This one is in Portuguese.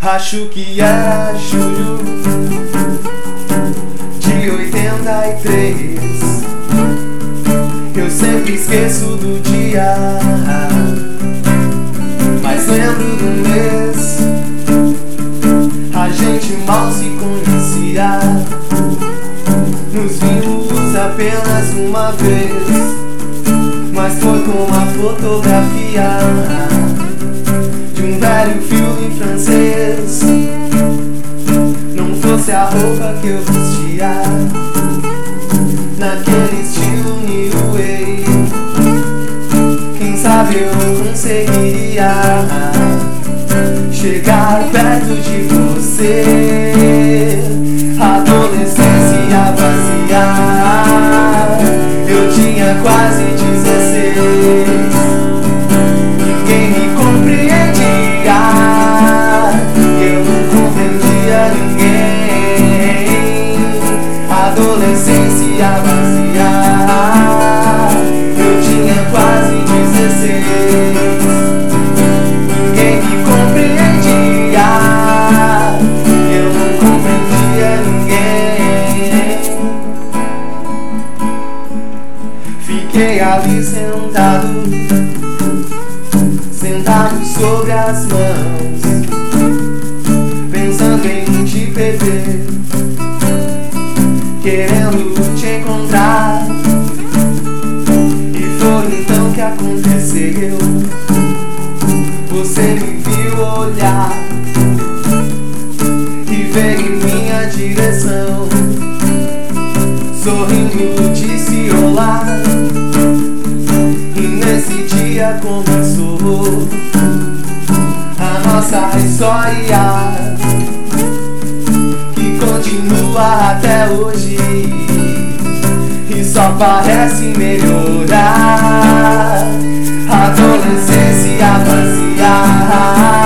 Acho que era julho de 83. Eu sempre esqueço do dia, mas lembro do mês. A gente mal se conhecia, nos vimos apenas uma vez, mas foi com uma fotografia de um velho filme francês. Não fosse a roupa que eu vestia, naquele estilo New Wave, quem sabe eu não conseguiria chegar perto de você. Adolescência vazia, eu tinha quase 16. Ninguém me compreendia, eu não compreendia ninguém. Adolescência vazia, eu tinha quase 16. Ninguém me compreendia, eu não compreendia ninguém. Fiquei ali sentado sobre as mãos, pensando em te perder, querendo te encontrar. E foi então que aconteceu. Você me viu olhar e veio em minha direção, sorrindo disse olá. E nesse dia começou a nossa história, que continua até hoje e só parece melhorar. Adolescência vazia,